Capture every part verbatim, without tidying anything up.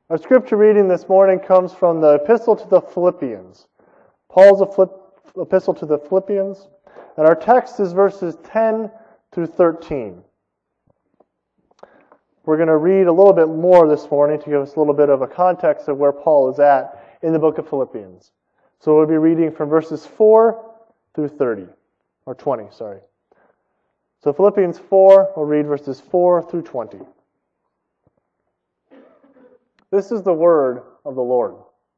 Our scripture reading this morning comes from the Epistle to the Philippians. Paul's Epistle to the Philippians. And our text is verses ten through thirteen. We're going to read a little bit more this morning to give us a little bit of a context of where Paul is at in the book of Philippians. So we'll be reading from verses four through thirty, or twenty, sorry. So Philippians four, we'll read verses four through twenty. This is the word of the Lord.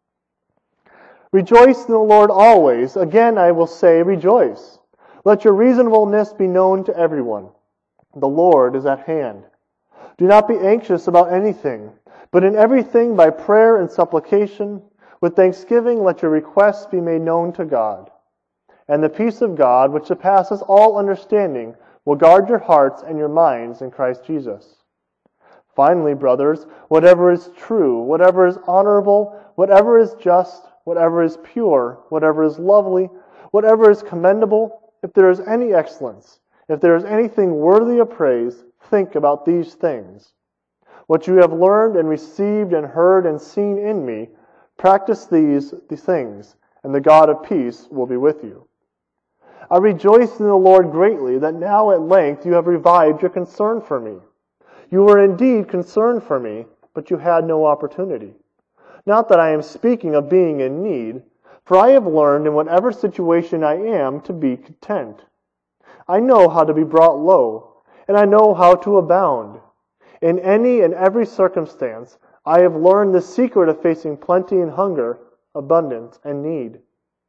Rejoice in the Lord always. Again, I will say, rejoice. Let your reasonableness be known to everyone. The Lord is at hand. Do not be anxious about anything, but in everything by prayer and supplication, with thanksgiving let your requests be made known to God. And the peace of God, which surpasses all understanding, will guard your hearts and your minds in Christ Jesus. Finally, brothers, whatever is true, whatever is honorable, whatever is just, whatever is pure, whatever is lovely, whatever is commendable, if there is any excellence, if there is anything worthy of praise, think about these things. What you have learned and received and heard and seen in me, practice these, these things, and the God of peace will be with you. I rejoice in the Lord greatly that now at length you have revived your concern for me. You were indeed concerned for me, but you had no opportunity. Not that I am speaking of being in need, for I have learned in whatever situation I am to be content. I know how to be brought low, and I know how to abound. In any and every circumstance, I have learned the secret of facing plenty and hunger, abundance and need.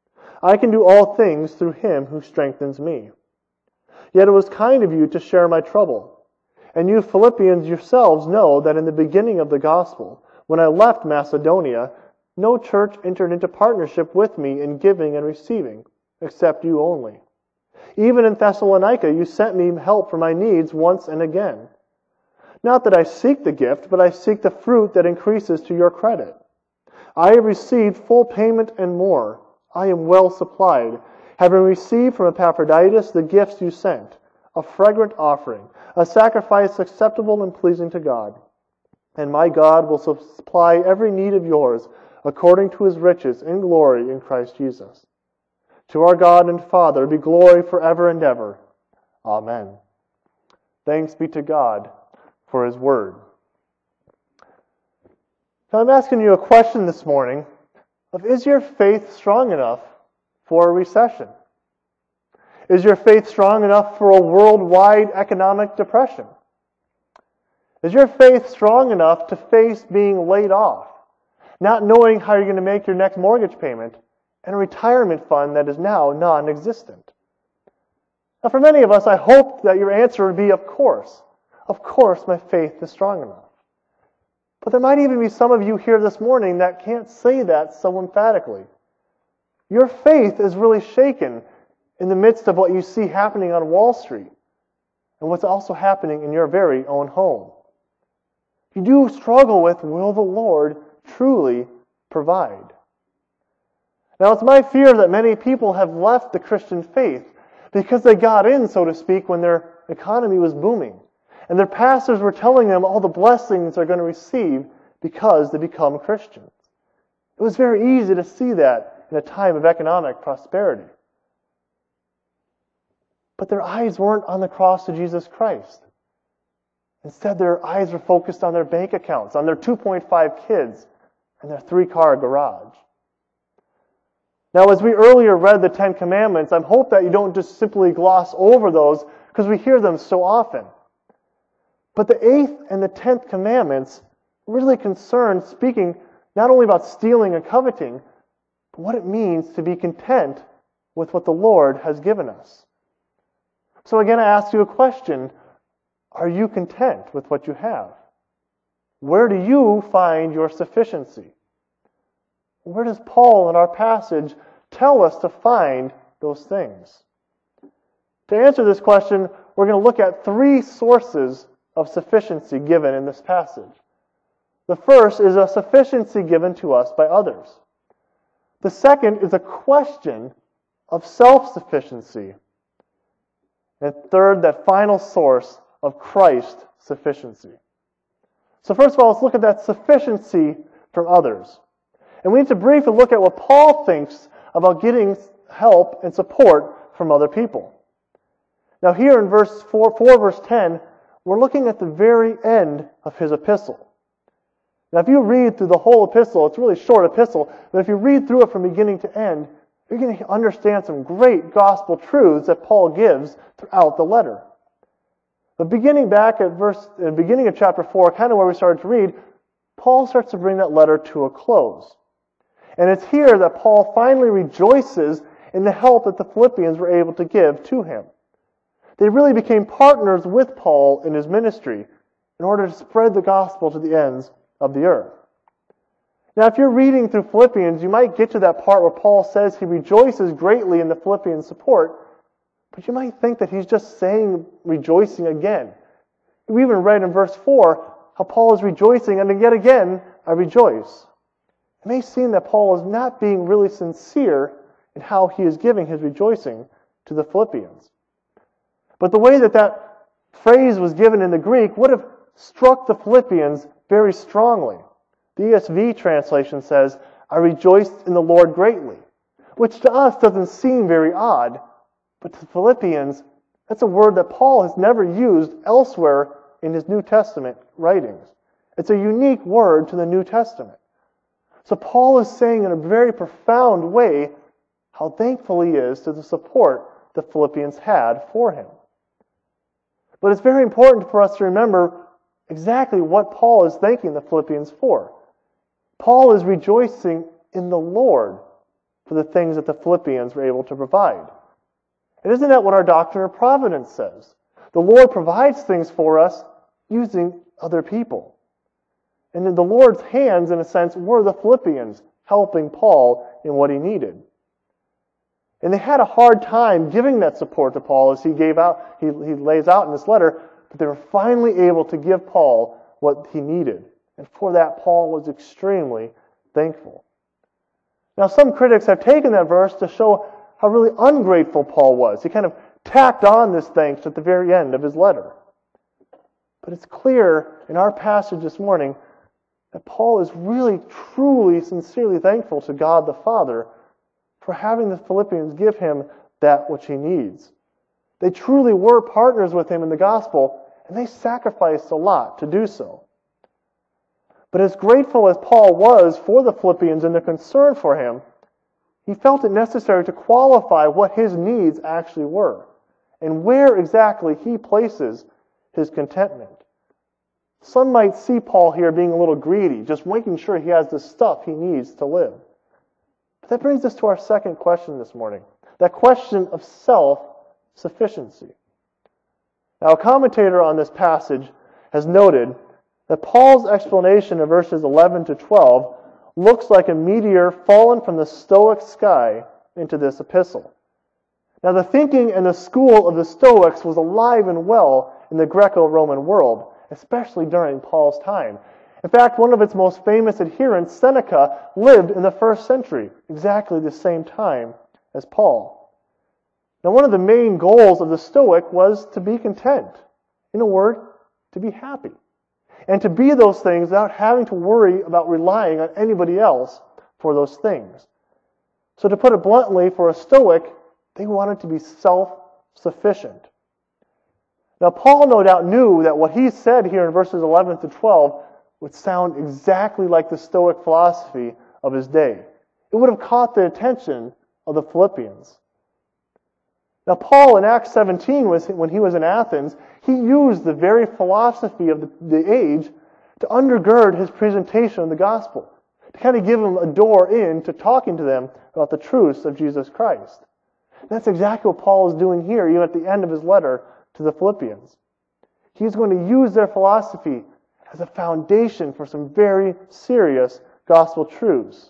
I can do all things through Him who strengthens me. Yet it was kind of you to share my trouble. And you Philippians yourselves know that in the beginning of the gospel, when I left Macedonia, no church entered into partnership with me in giving and receiving, except you only. Even in Thessalonica, you sent me help for my needs once and again. Not that I seek the gift, but I seek the fruit that increases to your credit. I have received full payment and more. I am well supplied, having received from Epaphroditus the gifts you sent, a fragrant offering, a sacrifice acceptable and pleasing to God. And my God will supply every need of yours according to His riches in glory in Christ Jesus. To our God and Father be glory forever and ever. Amen. Thanks be to God for His word. Now I'm asking you a question this morning of, is your faith strong enough for a recession? Is your faith strong enough for a worldwide economic depression? Is your faith strong enough to face being laid off, not knowing how you're going to make your next mortgage payment, and a retirement fund that is now non-existent? Now, for many of us, I hope that your answer would be, of course. Of course, my faith is strong enough. But there might even be some of you here this morning that can't say that so emphatically. Your faith is really shaken in the midst of what you see happening on Wall Street and what's also happening in your very own home. You do struggle with, will the Lord truly provide? Now, it's my fear that many people have left the Christian faith because they got in, so to speak, when their economy was booming. And their pastors were telling them all the blessings they're going to receive because they become Christians. It was very easy to see that in a time of economic prosperity. But their eyes weren't on the cross of Jesus Christ. Instead, their eyes were focused on their bank accounts, on their two point five kids, and their three-car garage. Now, as we earlier read the Ten Commandments, I hope that you don't just simply gloss over those because we hear them so often. But the eighth and the tenth commandments really concern speaking not only about stealing and coveting, but what it means to be content with what the Lord has given us. So again, I ask you a question. Are you content with what you have? Where do you find your sufficiency? Where does Paul in our passage tell us to find those things? To answer this question, we're going to look at three sources of sufficiency given in this passage. The first is a sufficiency given to us by others. The second is a question of self-sufficiency. And third, that final source of Christ's sufficiency. So first of all, let's look at that sufficiency from others. And we need to briefly look at what Paul thinks about getting help and support from other people. Now here in verse four, four verse ten, we're looking at the very end of his epistle. Now if you read through the whole epistle, it's a really short epistle, but if you read through it from beginning to end, you're going to understand some great gospel truths that Paul gives throughout the letter. But beginning back at verse, the beginning of chapter four, kind of where we started to read, Paul starts to bring that letter to a close. And it's here that Paul finally rejoices in the help that the Philippians were able to give to him. They really became partners with Paul in his ministry in order to spread the gospel to the ends of the earth. Now, if you're reading through Philippians, you might get to that part where Paul says he rejoices greatly in the Philippians' support, but you might think that he's just saying rejoicing again. We even read in verse four how Paul is rejoicing, and yet again, I rejoice. It may seem that Paul is not being really sincere in how he is giving his rejoicing to the Philippians. But the way that that phrase was given in the Greek would have struck the Philippians very strongly. The E S V translation says, I rejoiced in the Lord greatly, which to us doesn't seem very odd, but to the Philippians, that's a word that Paul has never used elsewhere in his New Testament writings. It's a unique word to the New Testament. So Paul is saying in a very profound way how thankful he is to the support the Philippians had for him. But it's very important for us to remember exactly what Paul is thanking the Philippians for. Paul is rejoicing in the Lord for the things that the Philippians were able to provide. And isn't that what our doctrine of providence says? The Lord provides things for us using other people. And in the Lord's hands, in a sense, were the Philippians helping Paul in what he needed. And they had a hard time giving that support to Paul as he gave out, he, he lays out in this letter, but they were finally able to give Paul what he needed. And for that, Paul was extremely thankful. Now, some critics have taken that verse to show how really ungrateful Paul was. He kind of tacked on this thanks at the very end of his letter. But it's clear in our passage this morning that Paul is really, truly, sincerely thankful to God the Father for having the Philippians give him that which he needs. They truly were partners with him in the gospel, and they sacrificed a lot to do so. But as grateful as Paul was for the Philippians and their concern for him, he felt it necessary to qualify what his needs actually were and where exactly he places his contentment. Some might see Paul here being a little greedy, just making sure he has the stuff he needs to live. But that brings us to our second question this morning, that question of self-sufficiency. Now, a commentator on this passage has noted that Paul's explanation of verses eleven to twelve looks like a meteor fallen from the Stoic sky into this epistle. Now, the thinking and the school of the Stoics was alive and well in the Greco-Roman world, especially during Paul's time. In fact, one of its most famous adherents, Seneca, lived in the first century, exactly the same time as Paul. Now, one of the main goals of the Stoic was to be content. In a word, to be happy. And to be those things without having to worry about relying on anybody else for those things. So to put it bluntly, for a Stoic, they wanted to be self-sufficient. Now, Paul no doubt knew that what he said here in verses eleven to twelve would sound exactly like the Stoic philosophy of his day. It would have caught the attention of the Philippians. Now, Paul in Acts seventeen, was when he was in Athens, he used the very philosophy of the, the age to undergird his presentation of the gospel, to kind of give them a door in to talking to them about the truths of Jesus Christ. And that's exactly what Paul is doing here, even at the end of his letter to the Philippians. He's going to use their philosophy as a foundation for some very serious gospel truths.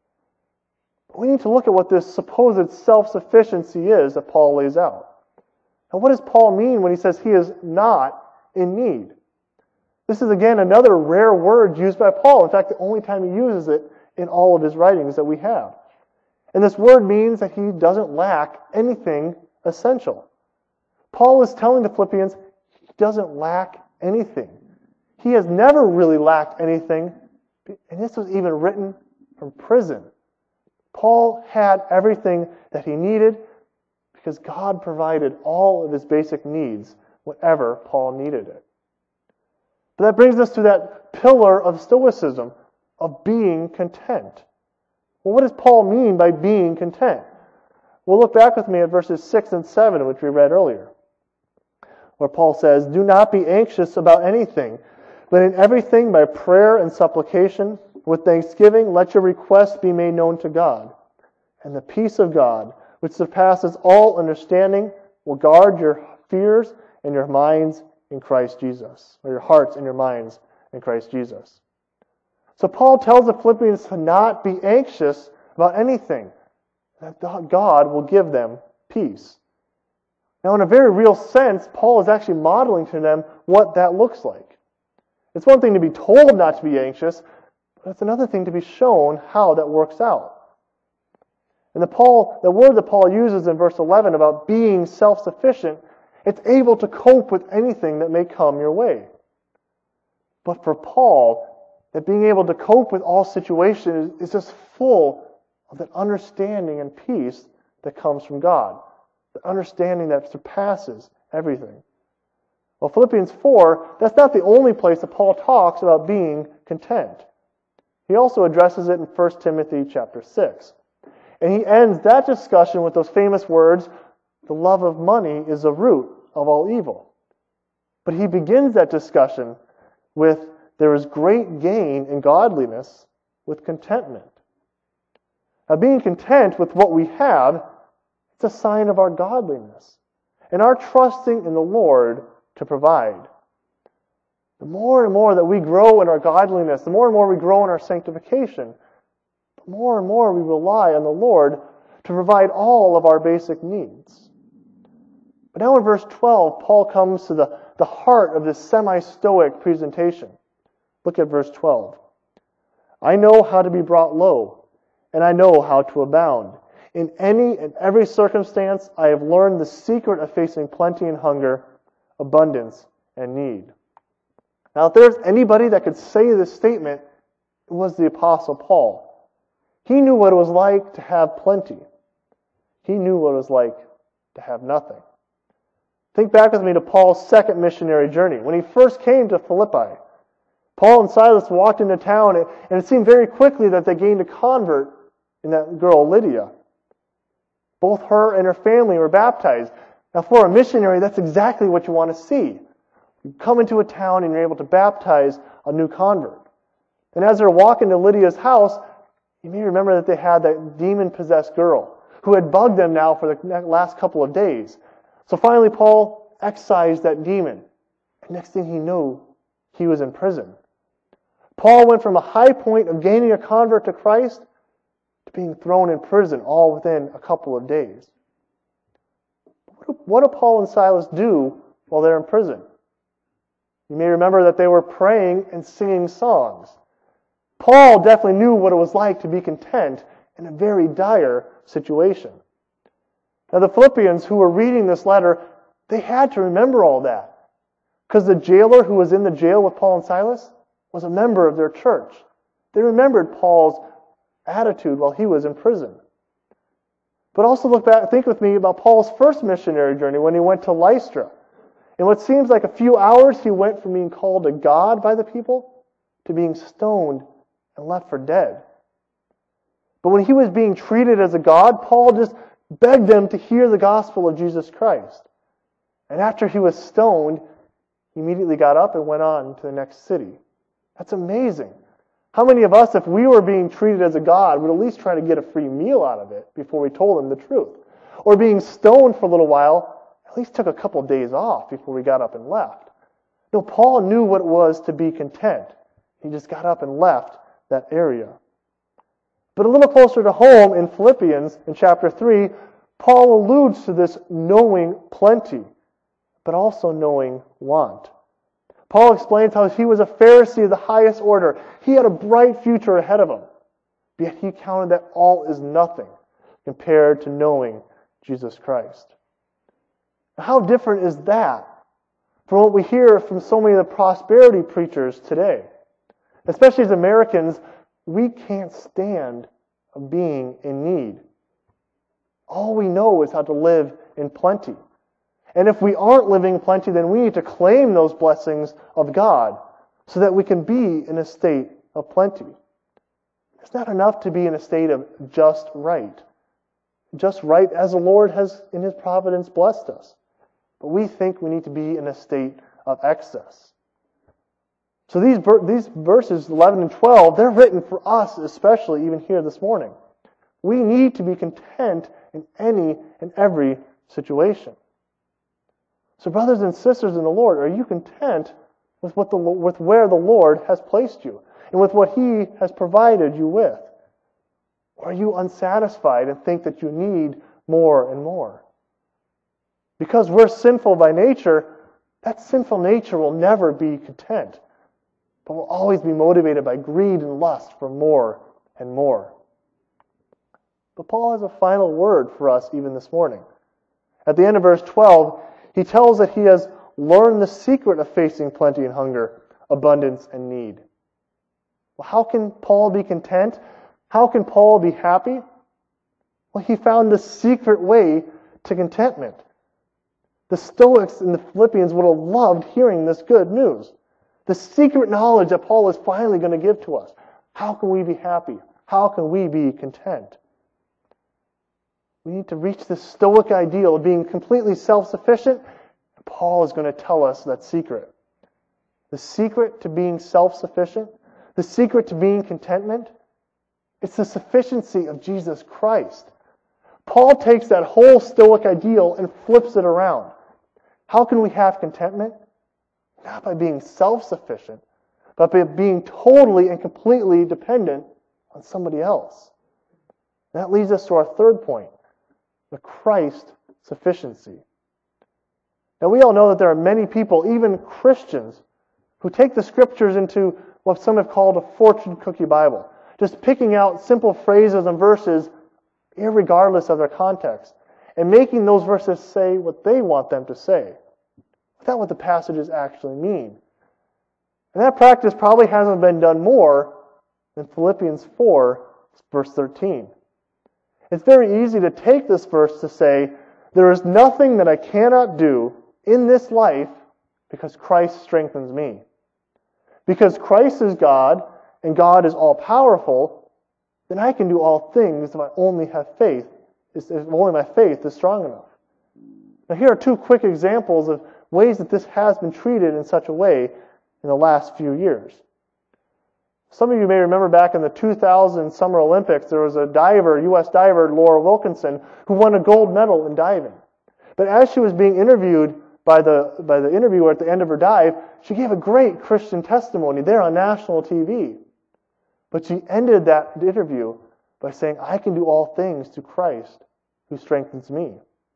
But we need to look at what this supposed self-sufficiency is that Paul lays out. Now, what does Paul mean when he says he is not in need? This is, again, another rare word used by Paul. In fact, the only time he uses it in all of his writings that we have. And this word means that he doesn't lack anything essential. Paul is telling the Philippians he doesn't lack anything. He has never really lacked anything And this was even written from prison. Paul had everything that he needed because God provided all of his basic needs whenever Paul needed it. But that brings us to that pillar of Stoicism, of being content. Well, what does Paul mean by being content? Well, look back with me at verses six and seven, which we read earlier, where Paul says, "Do not be anxious about anything, but in everything by prayer and supplication, with thanksgiving, let your requests be made known to God. And the peace of God, which surpasses all understanding, will guard your fears and your minds in Christ Jesus," or your hearts and your minds in Christ Jesus. So Paul tells the Philippians to not be anxious about anything, that God will give them peace. Now, in a very real sense, Paul is actually modeling to them what that looks like. It's one thing to be told not to be anxious, but it's another thing to be shown how that works out. And the Paul, the word that Paul uses in verse eleven about being self-sufficient, it's able to cope with anything that may come your way. But for Paul, that being able to cope with all situations is just full of that understanding and peace that comes from God. The understanding that surpasses everything. Well, Philippians four, that's not the only place that Paul talks about being content. He also addresses it in First Timothy chapter six. And he ends that discussion with those famous words, "The love of money is the root of all evil." But he begins that discussion with, "There is great gain in godliness with contentment." Now, being content with what we have, it's a sign of our godliness and our trusting in the Lord to provide. The more and more that we grow in our godliness, the more and more we grow in our sanctification, the more and more we rely on the Lord to provide all of our basic needs. But now in verse twelve, Paul comes to the, the heart of this semi-stoic presentation. Look at verse twelve. "I know how to be brought low, and I know how to abound. In any and every circumstance, I have learned the secret of facing plenty and hunger, abundance and need." Now, if there's anybody that could say this statement, it was the Apostle Paul. He knew what it was like to have plenty. He knew what it was like to have nothing. Think back with me to Paul's second missionary journey. When he first came to Philippi, Paul and Silas walked into town, and it seemed very quickly that they gained a convert in that girl, Lydia. Both her and her family were baptized. Now, for a missionary, that's exactly what you want to see. You come into a town and you're able to baptize a new convert. And as they're walking to Lydia's house, you may remember that they had that demon-possessed girl who had bugged them now for the last couple of days. So finally, Paul excised that demon. And next thing he knew, he was in prison. Paul went from a high point of gaining a convert to Christ to being thrown in prison all within a couple of days. What do Paul and Silas do while they're in prison? You may remember that they were praying and singing songs. Paul definitely knew what it was like to be content in a very dire situation. Now, the Philippians who were reading this letter, they had to remember all that. Because the jailer who was in the jail with Paul and Silas was a member of their church. They remembered Paul's attitude while he was in prison. But also look back, think with me about Paul's first missionary journey when he went to Lystra. In what seems like a few hours, he went from being called a god by the people to being stoned and left for dead. But when he was being treated as a god, Paul just begged them to hear the gospel of Jesus Christ. And after he was stoned, he immediately got up and went on to the next city. That's amazing. How many of us, if we were being treated as a god, would at least try to get a free meal out of it before we told him the truth? Or being stoned for a little while, at least took a couple of days off before we got up and left. No, Paul knew what it was to be content. He just got up and left that area. But a little closer to home in Philippians, in chapter three, Paul alludes to this knowing plenty, but also knowing want. Paul explains how he was a Pharisee of the highest order. He had a bright future ahead of him, yet he counted that all is nothing compared to knowing Jesus Christ. How different is that from what we hear from so many of the prosperity preachers today? Especially as Americans, we can't stand being in need. All we know is how to live in plenty. And if we aren't living in plenty, then we need to claim those blessings of God so that we can be in a state of plenty. It's not enough to be in a state of just right. Just right as the Lord has in His providence blessed us. But we think we need to be in a state of excess. So these, these verses eleven and twelve, they're written for us especially even here this morning. We need to be content in any and every situation. So brothers and sisters in the Lord, are you content with what the with where the Lord has placed you and with what He has provided you with? Or are you unsatisfied and think that you need more and more? Because we're sinful by nature, that sinful nature will never be content, but will always be motivated by greed and lust for more and more. But Paul has a final word for us even this morning. At the end of verse twelve, he tells that he has learned the secret of facing plenty and hunger, abundance and need. Well, how can Paul be content? How can Paul be happy? Well, he found the secret way to contentment. The Stoics and the Philippians would have loved hearing this good news. The secret knowledge that Paul is finally going to give to us. How can we be happy? How can we be content? We need to reach this Stoic ideal of being completely self-sufficient. Paul is going to tell us that secret. The secret to being self-sufficient, the secret to being contentment, it's the sufficiency of Jesus Christ. Paul takes that whole Stoic ideal and flips it around. How can we have contentment? Not by being self-sufficient, but by being totally and completely dependent on somebody else. That leads us to our third point, the Christ sufficiency. Now we all know that there are many people, even Christians, who take the Scriptures into what some have called a fortune cookie Bible, just picking out simple phrases and verses irregardless of their context, and making those verses say what they want them to say, without what the passages actually mean. And that practice probably hasn't been done more than Philippians four, verse thirteen. It's very easy to take this verse to say, there is nothing that I cannot do in this life because Christ strengthens me. Because Christ is God and God is all-powerful, then I can do all things if I only have faith, if only my faith is strong enough. Now here are two quick examples of ways that this has been treated in such a way in the last few years. Some of you may remember back in the two thousand Summer Olympics, there was a diver, U S diver, Laura Wilkinson, who won a gold medal in diving. But as she was being interviewed by the, by the interviewer at the end of her dive, she gave a great Christian testimony there on national T V. But she ended that interview by saying, I can do all things through Christ who strengthens me.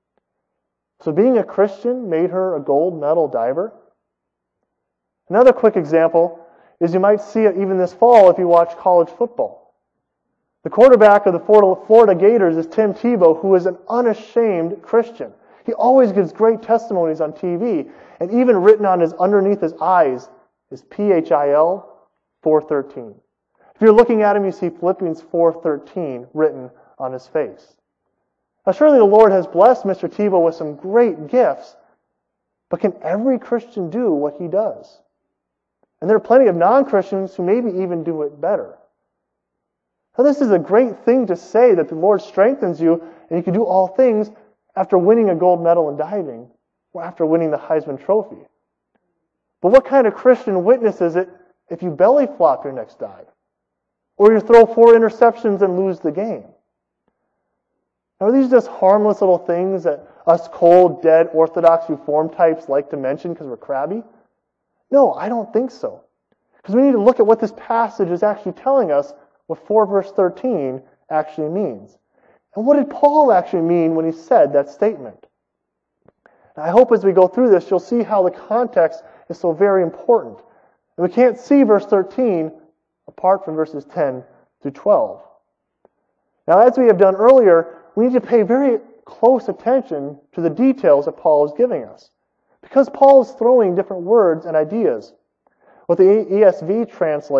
So being a Christian made her a gold medal diver. Another quick example is you might see it even this fall if you watch college football. The quarterback of the Florida Gators is Tim Tebow, who is an unashamed Christian. He always gives great testimonies on T V, and even written on his underneath his eyes is P H I L four thirteen. If you're looking at him, you see Philippians four thirteen written on his face. Now surely the Lord has blessed Mister Tebow with some great gifts, but can every Christian do what he does? And there are plenty of non-Christians who maybe even do it better. Now this is a great thing to say that the Lord strengthens you and you can do all things after winning a gold medal in diving or after winning the Heisman Trophy. But what kind of Christian witness is it if you belly flop your next dive? Or you throw four interceptions and lose the game? Now, are these just harmless little things that us cold, dead, Orthodox Reformed types like to mention because we're crabby? No, I don't think so. Because we need to look at what this passage is actually telling us, what four verse thirteen actually means. And what did Paul actually mean when he said that statement? Now, I hope as we go through this, you'll see how the context is so very important. And we can't see verse thirteen apart from verses ten through twelve. Now, as we have done earlier, we need to pay very close attention to the details that Paul is giving us. Because Paul is throwing different words and ideas. What the E S V translates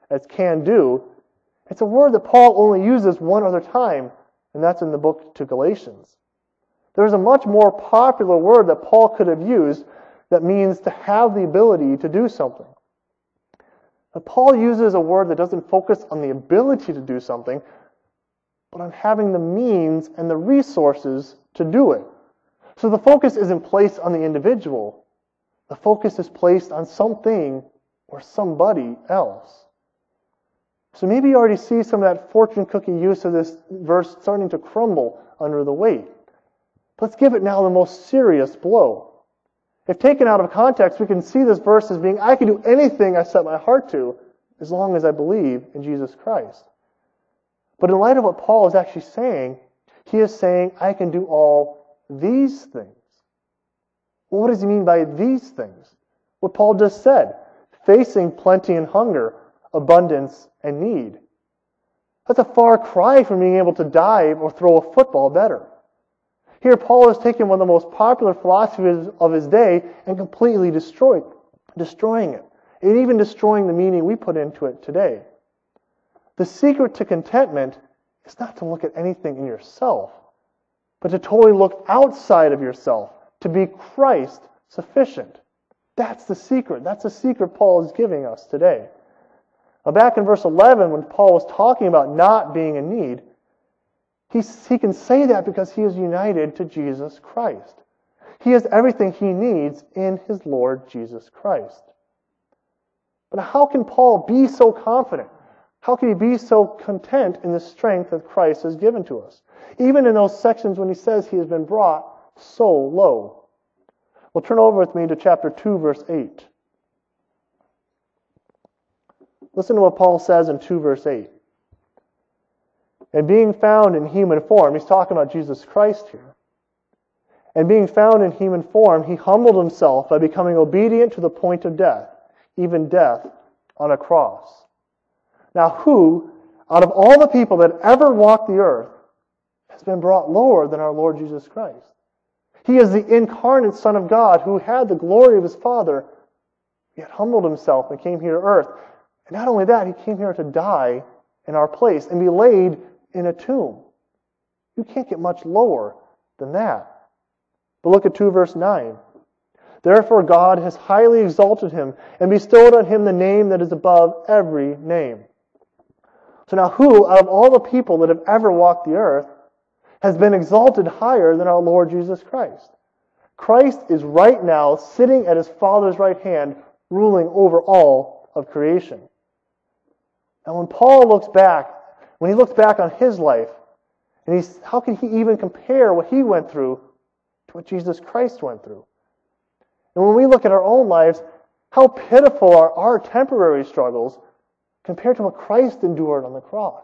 as can do, it's a word that Paul only uses one other time, and that's in the book to Galatians. There's a much more popular word that Paul could have used that means to have the ability to do something. But Paul uses a word that doesn't focus on the ability to do something, but on having the means and the resources to do it. So the focus isn't placed on the individual. The focus is placed on something or somebody else. So maybe you already see some of that fortune cookie use of this verse starting to crumble under the weight. Let's give it now the most serious blow. If taken out of context, we can see this verse as being, I can do anything I set my heart to as long as I believe in Jesus Christ. But in light of what Paul is actually saying, he is saying, I can do all these things. Well, what does he mean by these things? What Paul just said, facing plenty and hunger, abundance and need. That's a far cry from being able to dive or throw a football better. Here, Paul is taking one of the most popular philosophies of his day and completely destroying, destroying it, and even destroying the meaning we put into it today. The secret to contentment is not to look at anything in yourself, but to totally look outside of yourself, to be Christ sufficient. That's the secret. That's the secret Paul is giving us today. Now, back in verse eleven, when Paul was talking about not being in need, he, he can say that because he is united to Jesus Christ. He has everything he needs in his Lord Jesus Christ. But how can Paul be so confident? How can he be so content in the strength that Christ has given to us? Even in those sections when he says he has been brought so low. Well, turn over with me to chapter two, verse eight. Listen to what Paul says in two, verse eight. And being found in human form, he's talking about Jesus Christ here. And being found in human form, he humbled himself by becoming obedient to the point of death, even death on a cross. Now who, out of all the people that ever walked the earth, has been brought lower than our Lord Jesus Christ? He is the incarnate Son of God who had the glory of his Father, yet humbled himself and came here to earth. And not only that, he came here to die in our place and be laid in a tomb. You can't get much lower than that. But look at two verse nine. Therefore God has highly exalted him and bestowed on him the name that is above every name. So now who, out of all the people that have ever walked the earth, has been exalted higher than our Lord Jesus Christ? Christ is right now sitting at his Father's right hand, ruling over all of creation. Now when Paul looks back, when he looks back on his life, and he's, how can he even compare what he went through to what Jesus Christ went through? And when we look at our own lives, how pitiful are our temporary struggles compared to what Christ endured on the cross?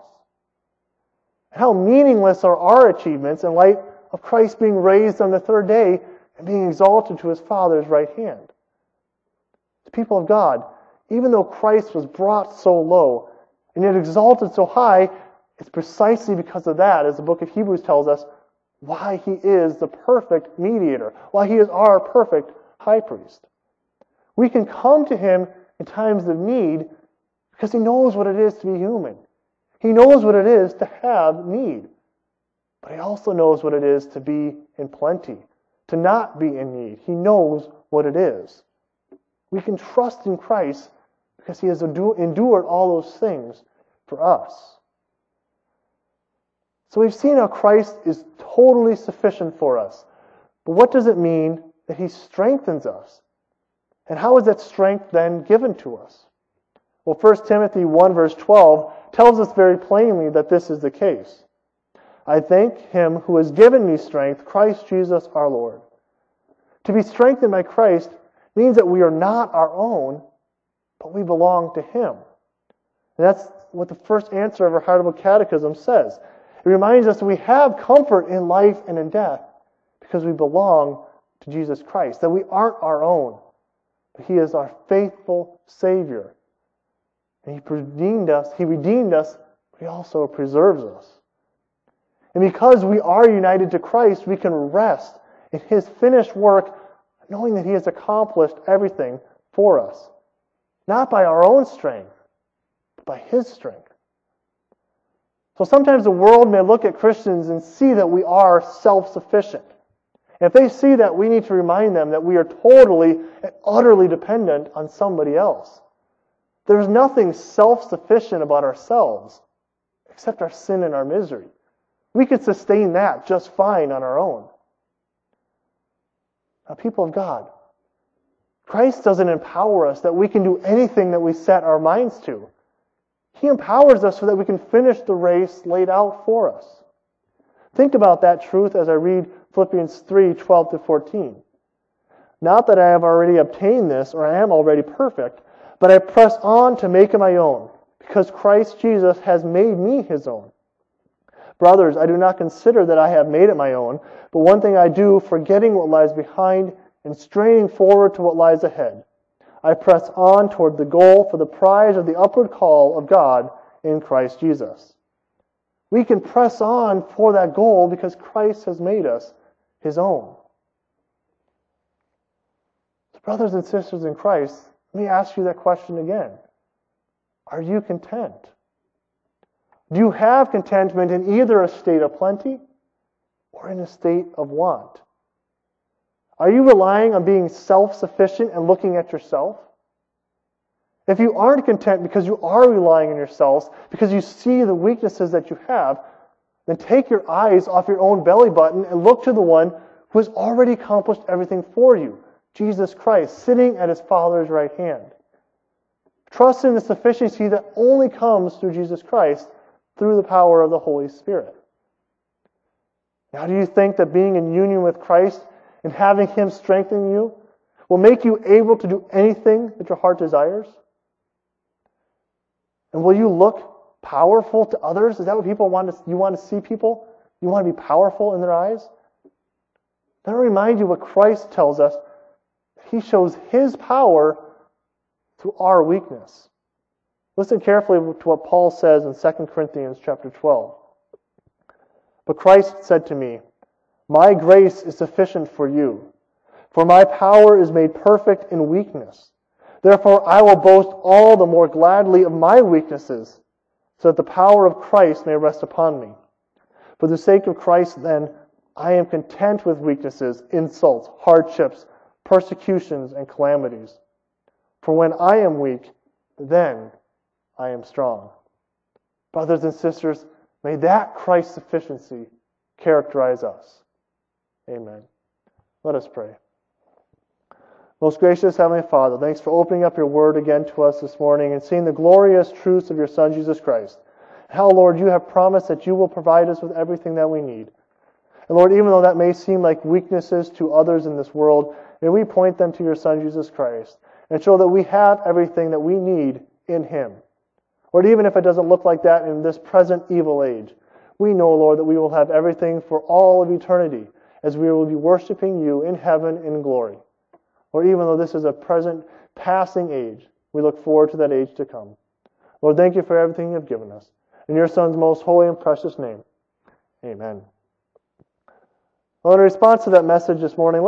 And how meaningless are our achievements in light of Christ being raised on the third day and being exalted to his Father's right hand? The people of God, even though Christ was brought so low and yet exalted so high, it's precisely because of that, as the book of Hebrews tells us, why he is the perfect mediator, why he is our perfect high priest. We can come to him in times of need because he knows what it is to be human. He knows what it is to have need. But he also knows what it is to be in plenty, to not be in need. He knows what it is. We can trust in Christ because he has endured all those things for us. So we've seen how Christ is totally sufficient for us. But what does it mean that he strengthens us? And how is that strength then given to us? Well, First Timothy one verse twelve tells us very plainly that this is the case. I thank him who has given me strength, Christ Jesus our Lord. To be strengthened by Christ means that we are not our own, but we belong to him. And that's what the first answer of our Heidelberg Catechism says. It reminds us that we have comfort in life and in death because we belong to Jesus Christ, that we aren't our own, but he is our faithful Savior. And he redeemed us, he redeemed us, but he also preserves us. And because we are united to Christ, we can rest in his finished work, knowing that he has accomplished everything for us. Not by our own strength, by His strength. So sometimes the world may look at Christians and see that we are self-sufficient. And if they see that, we need to remind them that we are totally and utterly dependent on somebody else. There's nothing self-sufficient about ourselves except our sin and our misery. We could sustain that just fine on our own. Now, people of God, Christ doesn't empower us that we can do anything that we set our minds to. He empowers us so that we can finish the race laid out for us. Think about that truth as I read Philippians three, twelve to fourteen. Not that I have already obtained this, or I am already perfect, but I press on to make it my own, because Christ Jesus has made me His own. Brothers, I do not consider that I have made it my own, but one thing I do, forgetting what lies behind and straining forward to what lies ahead, I press on toward the goal for the prize of the upward call of God in Christ Jesus. We can press on for that goal because Christ has made us His own. So brothers and sisters in Christ, let me ask you that question again. Are you content? Do you have contentment in either a state of plenty or in a state of want? Are you relying on being self-sufficient and looking at yourself? If you aren't content because you are relying on yourselves, because you see the weaknesses that you have, then take your eyes off your own belly button and look to the one who has already accomplished everything for you, Jesus Christ, sitting at His Father's right hand. Trust in the sufficiency that only comes through Jesus Christ, through the power of the Holy Spirit. Now, do you think that being in union with Christ and having Him strengthen you will make you able to do anything that your heart desires? And will you look powerful to others? Is that what people want to, you want to see people? You want to be powerful in their eyes? Let me remind you what Christ tells us. He shows His power through our weakness. Listen carefully to what Paul says in Second Corinthians chapter twelve. But Christ said to me, "My grace is sufficient for you, for my power is made perfect in weakness. Therefore I will boast all the more gladly of my weaknesses, so that the power of Christ may rest upon me. For the sake of Christ, then, I am content with weaknesses, insults, hardships, persecutions, and calamities. For when I am weak, then I am strong." Brothers and sisters, may that Christ's sufficiency characterize us. Amen. Let us pray. Most gracious Heavenly Father, thanks for opening up your word again to us this morning and seeing the glorious truths of your Son, Jesus Christ. How, Lord, you have promised that you will provide us with everything that we need. And Lord, even though that may seem like weaknesses to others in this world, may we point them to your Son, Jesus Christ, and show that we have everything that we need in Him. Lord, even if it doesn't look like that in this present evil age, we know, Lord, that we will have everything for all of eternity as we will be worshiping you in heaven in glory. Lord, even though this is a present passing age, we look forward to that age to come. Lord, thank you for everything you have given us. In your Son's most holy and precious name, amen. Well, in response to that message this morning,